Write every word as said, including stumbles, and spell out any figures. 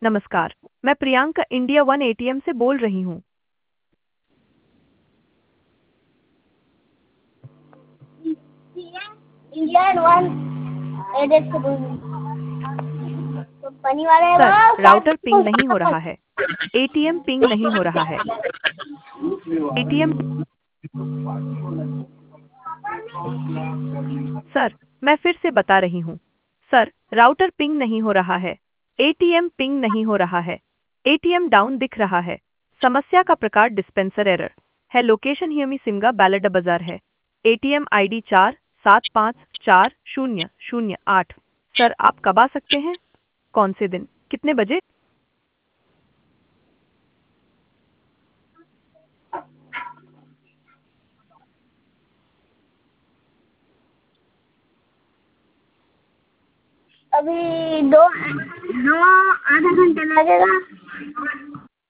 नमस्कार, मैं Priyanka India one ATM से बोल रही हूँ। इंडिया वन एडेड से बोल रही हूँ। कंपनी वाले सर, वो राउटर पिंग नहीं हो साथ रहा है। एटीएम पिंग नहीं हो रहा है। एटीएम सर, मैं फिर से बता रही हूँ। सर, राउटर पिंग नहीं हो रहा है। एटीएम पिंग नहीं हो रहा है। एटीएम डाउन दिख रहा है। समस्या का प्रकार डिस्पेंसर एरर है। लोकेशन हियमी सिमगा बैलेडा बाजार है। एटीएम आईडी चार सात पाँच चार शून्य शून्य आठ। सर, आप कब आ सकते हैं? कौन से दिन? कितने बजे? अभी दो दो आधा घंटे लगेगा।